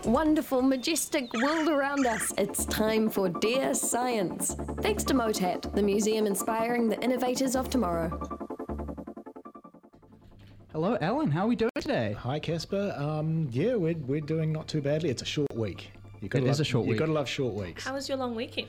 wonderful, majestic world around us, it's time for Dear Science. Thanks to MOTAT, the museum inspiring the innovators of tomorrow. Hello, Alan. How are we doing today? Hi, Casper. Yeah, we're doing not too badly. It's a short week. It is a short week. You've got to love short weeks. How was your long weekend?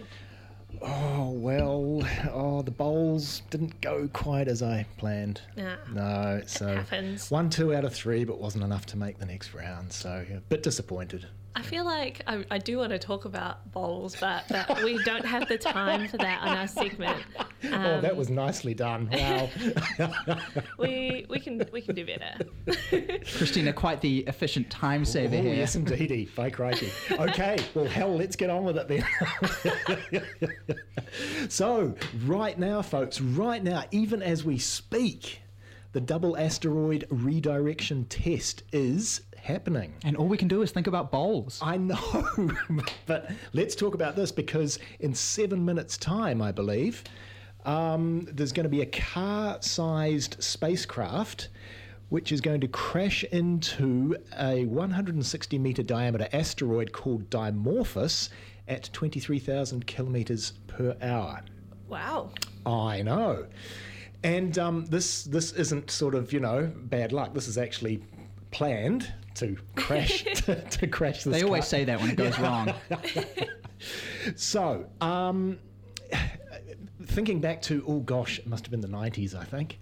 The bowls didn't go quite as I planned. No, so it happens. 1, 2 out of 3, but wasn't enough to make the next round. So a bit disappointed. I feel like I do want to talk about bowls, but we don't have the time for that on our segment. That was nicely done. Wow. we can do better. Christina, quite the efficient time saver here. Yes, indeedy. By crikey. Okay, well, hell, let's get on with it then. So, right now, folks, even as we speak, the double asteroid redirection test is happening. And all we can do is think about bowls. I know, but let's talk about this because in 7 minutes' time, I believe, there's going to be a car-sized spacecraft which is going to crash into a 160-metre diameter asteroid called Dimorphos at 23,000 kilometres per hour. Wow. I know. And this isn't sort of, bad luck. This is actually planned to crash to crash this They always say that when it goes wrong. So, thinking back to, it must have been the 90s, I think,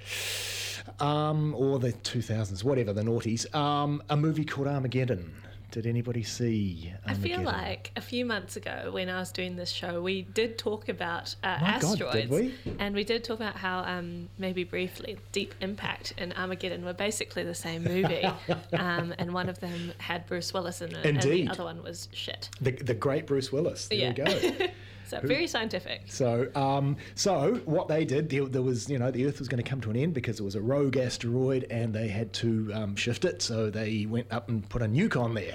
or the 2000s, whatever, the noughties, a movie called Armageddon. Did anybody see Armageddon? I feel like a few months ago when I was doing this show, we did talk about asteroids. God, did we? And we did talk about how, maybe briefly, Deep Impact and Armageddon were basically the same movie. And one of them had Bruce Willis in it, Indeed. and the other one was shit. The great Bruce Willis. There we go. So very scientific. So what they did, there was, the Earth was going to come to an end because it was a rogue asteroid and they had to shift it. So they went up and put a nuke on there.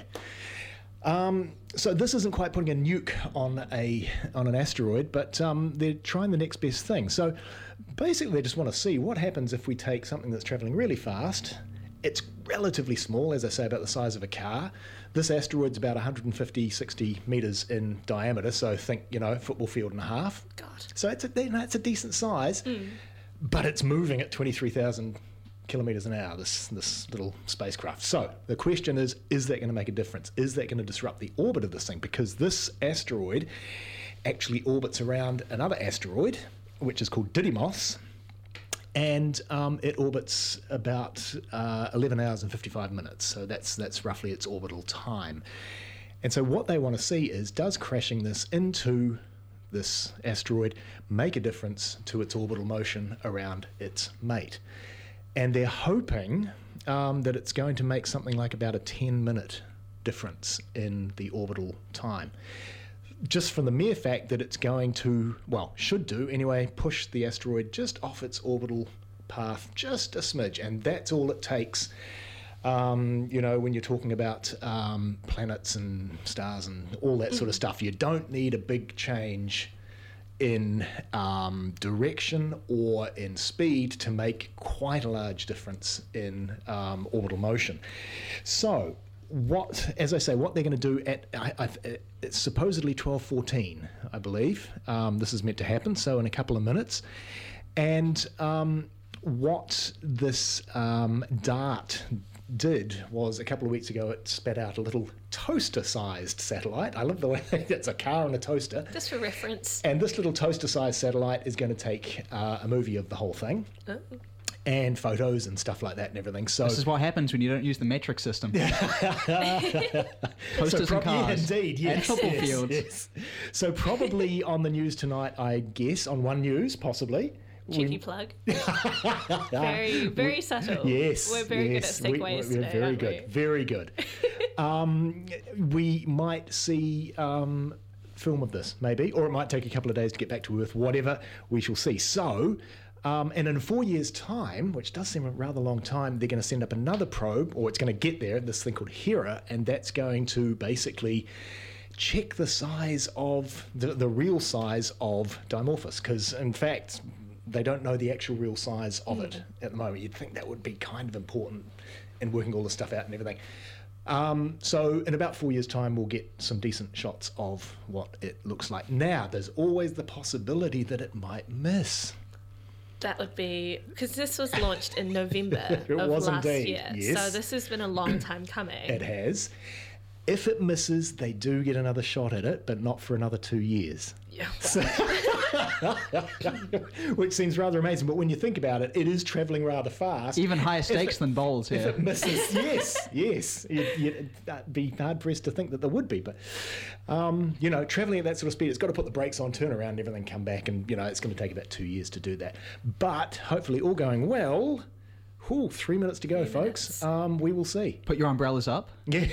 So this isn't quite putting a nuke on an asteroid, but they're trying the next best thing. So basically, they just want to see what happens if we take something that's traveling really fast. It's relatively small, as I say, about the size of a car. This asteroid's about 150, 60 metres in diameter, so think, football field and a half. God. So it's a decent size, but it's moving at 23,000 kilometres an hour, this little spacecraft. So the question is that going to make a difference? Is that going to disrupt the orbit of this thing? Because this asteroid actually orbits around another asteroid, which is called Didymos, and it orbits about 11 hours and 55 minutes. So that's roughly its orbital time. And so what they want to see is, does crashing this into this asteroid make a difference to its orbital motion around its mate? And they're hoping that it's going to make something like about a 10-minute difference in the orbital time. Just from the mere fact that it's going to, should do anyway, push the asteroid just off its orbital path just a smidge. And that's all it takes, when you're talking about planets and stars and all that sort of stuff. You don't need a big change in direction or in speed to make quite a large difference in orbital motion. So what they're going to do at it's supposedly 12:14, I believe. This is meant to happen, so in a couple of minutes. And what this DART did was, a couple of weeks ago, it spat out a little toaster-sized satellite. I love the way that's a car and a toaster. Just for reference. And this little toaster-sized satellite is going to take a movie of the whole thing. Oh. And photos and stuff like that and everything. So this is what happens when you don't use the metric system. Posters and cars. Yeah, indeed, yes. And football fields. Yes. So probably on the news tonight, I guess, on One News, possibly. Cheeky plug. Very, very subtle. Yes. We're very good at segues today, very good. Very good. We might see film of this, maybe, or it might take a couple of days to get back to Earth, whatever, we shall see. So, and in 4 years' time, which does seem a rather long time, they're going to send up another probe, or it's going to get there, this thing called Hera, and that's going to basically check the size of, the real size of Dimorphos, because, in fact, they don't know the actual real size of it at the moment. You'd think that would be kind of important in working all this stuff out and everything. So in about 4 years' time, we'll get some decent shots of what it looks like. Now, there's always the possibility that it might miss. That would be, because this was launched in November of was last indeed, year. yes. So this has been a long time coming. It has. If it misses, they do get another shot at it, but not for another 2 years. Yeah. Which seems rather amazing, but when you think about it, it is travelling rather fast. Even higher stakes than bowls If here. it misses, yes. You'd be hard-pressed to think that there would be, but, travelling at that sort of speed, it's got to put the brakes on, turn around, and everything come back, and, it's going to take about 2 years to do that. But hopefully all going well... 3 minutes to go, folks. We will see. Put your umbrellas up. Yeah.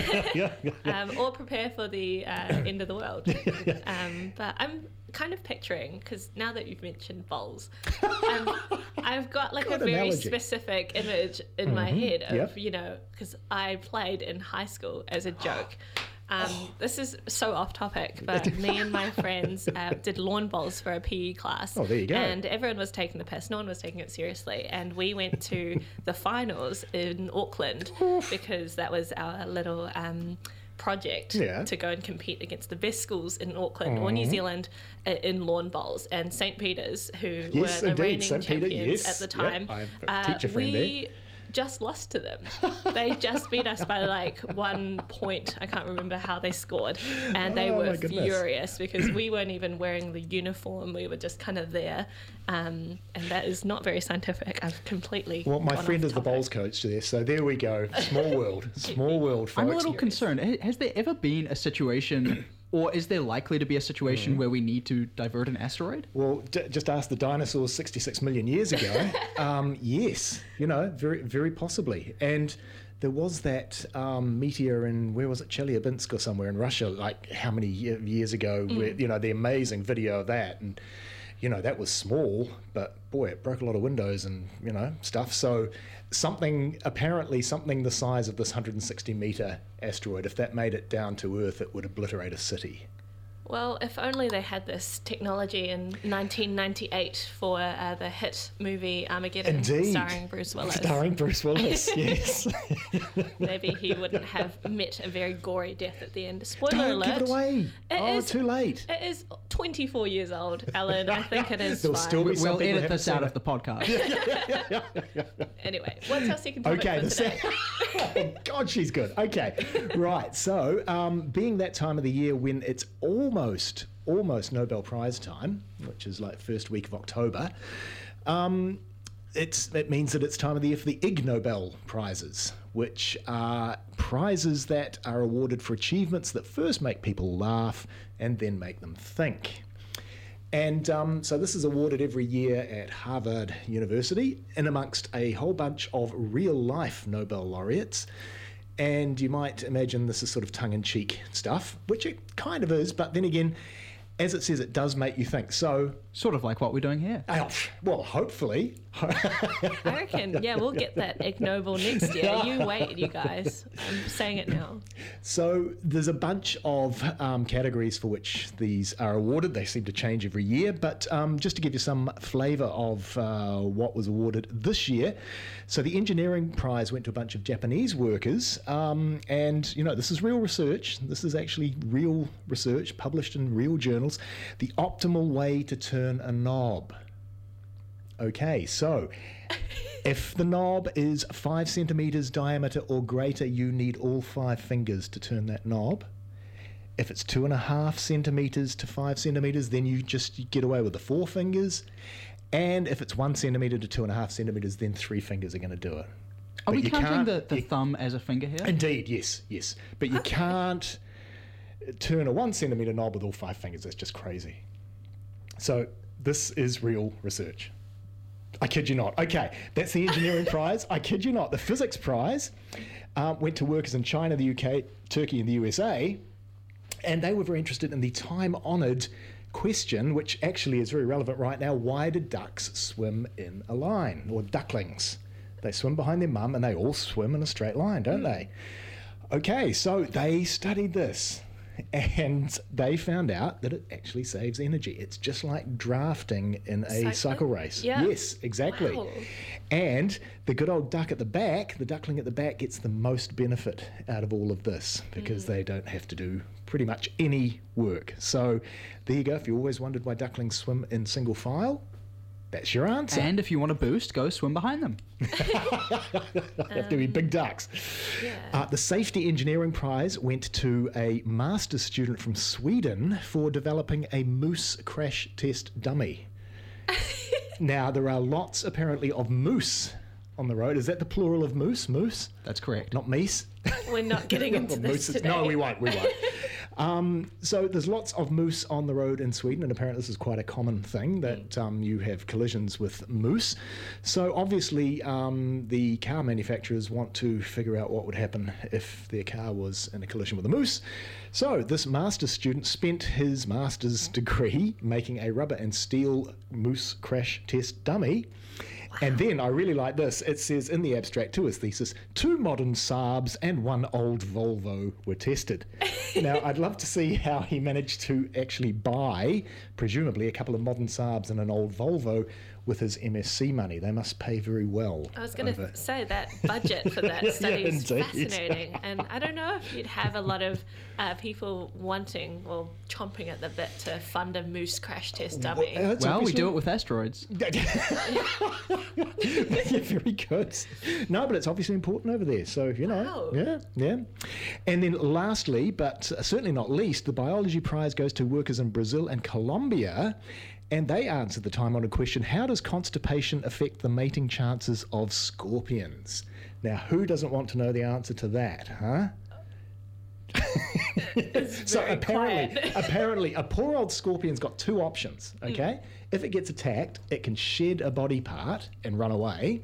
Or prepare for the end of the world. But I'm kind of picturing, because now that you've mentioned bowls, I've got like Good a very analogy. specific image in my head of, Yep. because I played in high school as a joke. This is so off topic, but me and my friends did lawn bowls for a PE class. Oh, there you go. And everyone was taking the piss. No one was taking it seriously. And we went to the finals in Auckland because that was our little project to go and compete against the best schools in Auckland or New Zealand in lawn bowls. And St. Peter's, who Yes, were the indeed. reigning St. Peter, champions yes. at the time, Yep, I have a teacher friend we just lost to them. They just beat us by like 1 point. I can't remember how they scored. And they Oh, were my goodness. furious because we weren't even wearing the uniform. We were just kind of there. And that is not very scientific. I've completely Well, my gone friend off is the topic. bowls coach there, so there we go. Small world, folks. I'm a little concerned. Has there ever been a situation, or is there likely to be a situation where we need to divert an asteroid? Well, just ask the dinosaurs 66 million years ago. Yes, very, very possibly. And there was that meteor in, where was it, Chelyabinsk or somewhere in Russia, like how many years ago, where, the amazing video of that. And, that was small, but boy, it broke a lot of windows and, stuff. So apparently something the size of this 160 meter asteroid, if that made it down to Earth, it would obliterate a city. Well, if only they had this technology in 1998 for the hit movie Armageddon, Indeed. starring Bruce Willis. Starring Bruce Willis, yes. Maybe he wouldn't have met a very gory death at the end. Spoiler Don't alert. give it away. It is- too late. It is 24 years old, Alan. I think it is There'll fine. still be some We'll people edit haven't this seen out it. of the podcast. Anyway, what's our second topic Okay, for the today? oh, God, she's good. Okay, right. So, being that time of the year when it's almost Nobel Prize time, which is like first week of October, it means that it's time of the year for the Ig Nobel Prizes, which are prizes that are awarded for achievements that first make people laugh and then make them think. And so this is awarded every year at Harvard University in amongst a whole bunch of real-life Nobel laureates. And you might imagine this is sort of tongue-in-cheek stuff, which it kind of is, but then again, as it says, it does make you think. So, Sort of like what we're doing here. well, hopefully. I reckon, we'll get that Ig Nobel next year. You wait, you guys. I'm saying it now. So there's a bunch of categories for which these are awarded. They seem to change every year, but just to give you some flavour of what was awarded this year. So the engineering prize went to a bunch of Japanese workers, and this is real research. This is actually real research published in real journals. The optimal way to turn a knob. Okay, so if the knob is 5 centimetres diameter or greater, you need all 5 fingers to turn that knob. If it's 2.5 centimetres to 5 centimetres, then you get away with the 4 fingers. And if it's 1 centimetre to 2.5 centimetres, then 3 fingers are going to do it. Are But we you counting can't- the thumb as a finger here? Indeed, yes. But you can't turn a 1 centimetre knob with all 5 fingers. That's just crazy. So this is real research. I kid you not. Okay, that's the engineering prize. I kid you not. The physics prize went to workers in China, the UK, Turkey, and the USA, and they were very interested in the time-honoured question, which actually is very relevant right now. Why do ducks swim in a line, or ducklings? They swim behind their mum, and they all swim in a straight line, don't they? Okay, so they studied this, and they found out that it actually saves energy. It's just like drafting in a cycle race. Yeah. Yes, exactly. Wow. And the good old duck at the back, the duckling at the back, gets the most benefit out of all of this because they don't have to do pretty much any work. So there you go. If you always wondered why ducklings swim in single file, that's your answer. And if you want a boost, go swim behind them. Have to be big ducks. Yeah. The Safety Engineering Prize went to a master's student from Sweden for developing a moose crash test dummy. Now, there are lots, apparently, of moose on the road. Is that the plural of moose? Moose? That's correct. Not meese? We're not getting into this today. No, we won't. So there's lots of moose on the road in Sweden, and apparently this is quite a common thing that you have collisions with moose. So obviously the car manufacturers want to figure out what would happen if their car was in a collision with a moose. So this master's student spent his master's degree making a rubber and steel moose crash test dummy. And then, I really like this, it says in the abstract to his thesis, 2 modern Saabs and 1 old Volvo were tested. Now, I'd love to see how he managed to actually buy, presumably, a couple of modern Saabs and an old Volvo with his MSc money. They must pay very well. I was going to say that budget for that study is fascinating. And I don't know if you'd have a lot of people wanting or chomping at the bit to fund a moose crash test dummy. Well, we do it with asteroids. Yeah, very good. No, but it's obviously important over there. So, you know, yeah. And then lastly, but certainly not least, the biology prize goes to workers in Brazil and Colombia. And they answered the time-honoured question, how does constipation affect the mating chances of scorpions? Now, who doesn't want to know the answer to that, huh? So apparently, a poor old scorpion's got 2 options, okay? If it gets attacked, it can shed a body part and run away,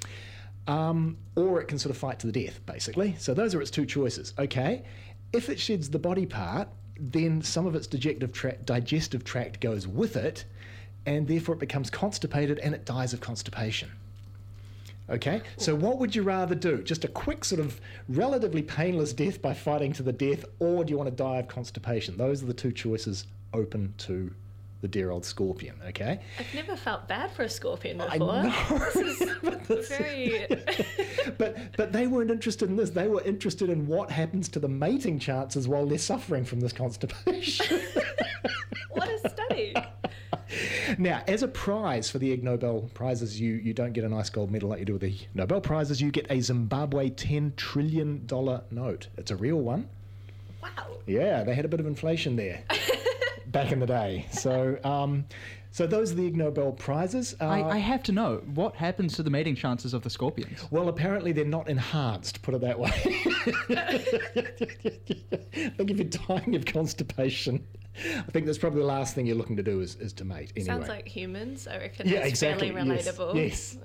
or it can sort of fight to the death, basically. So those are its 2 choices, okay? If it sheds the body part, then some of its digestive tract goes with it, and therefore it becomes constipated and it dies of constipation. Okay, so what would you rather do? Just a quick sort of relatively painless death by fighting to the death, or do you want to die of constipation? Those are the 2 choices open to the dear old scorpion, okay? I've never felt bad for a scorpion before. I know. This is very... But they weren't interested in this. They were interested in what happens to the mating chances while they're suffering from this constipation. What a study. Now, as a prize for the Ig Nobel Prizes, you don't get a nice gold medal like you do with the Nobel Prizes. You get a Zimbabwe $10 trillion note. It's a real one. Wow. Yeah, they had a bit of inflation there back in the day. So so those are the Ig Nobel Prizes. I have to know, what happens to the mating chances of the scorpions? Well, apparently they're not enhanced, put it that way. I think if you're dying of constipation, I think that's probably the last thing you're looking to do is to mate anyway. Sounds like humans. I reckon yeah, it's exactly. fairly relatable. Yes.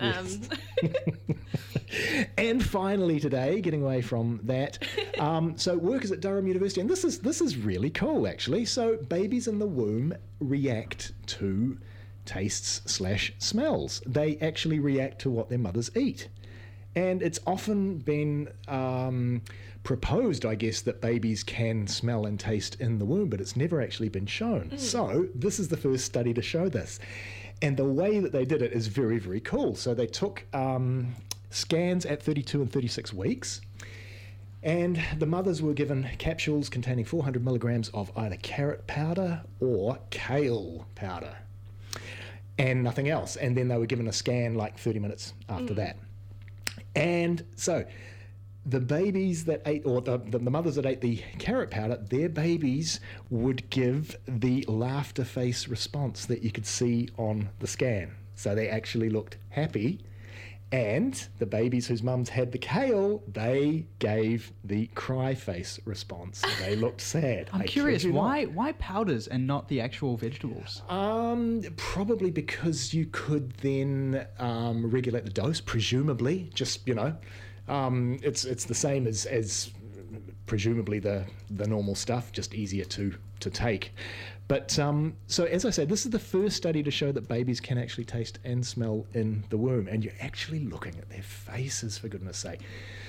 And finally today, getting away from that, so workers at Durham University, and this is really cool actually. So babies in the womb react to tastes/smells. They actually react to what their mothers eat. And it's often been proposed, I guess, that babies can smell and taste in the womb, but it's never actually been shown. So this is the first study to show this. And the way that they did it is very, very cool. So they took scans at 32 and 36 weeks, and the mothers were given capsules containing 400 milligrams of either carrot powder or kale powder, and nothing else. And then they were given a scan like 30 minutes after that. And so the babies that ate, or the mothers that ate the carrot powder, their babies would give the laughter face response that you could see on the scan. So they actually looked happy. And the babies whose mums had the kale, they gave the cry face response. They looked sad. I'm curious, why powders and not the actual vegetables? Probably because you could then regulate the dose, presumably. Just, you know, it's the same as presumably the normal stuff, just easier to take. But so as I said, this is the first study to show that babies can actually taste and smell in the womb, and you're actually looking at their faces, for goodness sake.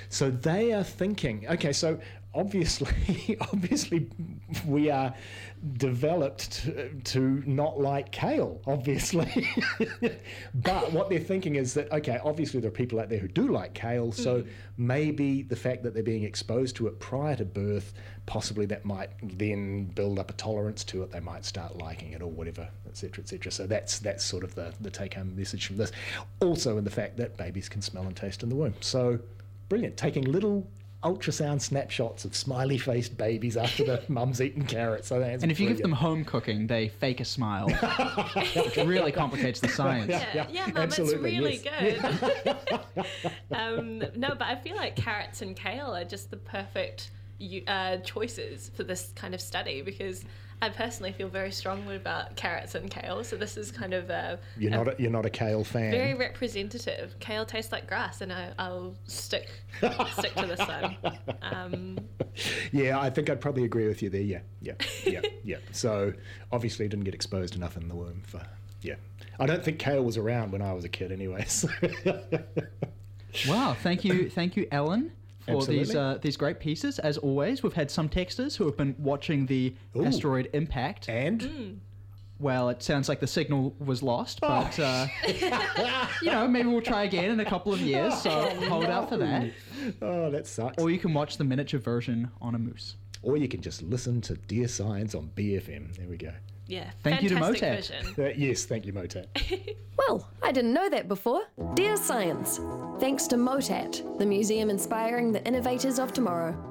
So they are thinking, okay, so obviously we are developed to not like kale, obviously. But what they're thinking is that, okay, obviously there are people out there who do like kale, so maybe the fact that they're being exposed to it prior to birth, possibly that might then build up a tolerance to it. They might start liking it or whatever, etc., etc. So that's sort of the take-home message from this. Also in the fact that babies can smell and taste in the womb. So brilliant, taking little ultrasound snapshots of smiley-faced babies after the mum's eaten carrots. And if you give them home cooking, they fake a smile, which really complicates the science. Yeah, Mum, it's really good. No, but I feel like carrots and kale are just the perfect choices for this kind of study, because I personally feel very strongly about carrots and kale, so this is kind of you're not a kale fan. Very representative. Kale tastes like grass, and I'll stick to this one. Yeah, I think I'd probably agree with you there. Yeah. So obviously, didn't get exposed enough in the womb for. Yeah, I don't think kale was around when I was a kid, anyway. So. Wow, thank you, Ellen, for these great pieces. As always, we've had some texters who have been watching the asteroid impact. And? Well, it sounds like the signal was lost, but, maybe we'll try again in a couple of years, so hold out for that. Oh, that sucks. Or you can watch the miniature version on a moose. Or you can just listen to Dear Science on BFM. There we go. Yeah, thank you to Motat. Yes, thank you, Motat. Well, I didn't know that before. Dear Science, thanks to Motat, the museum inspiring the innovators of tomorrow.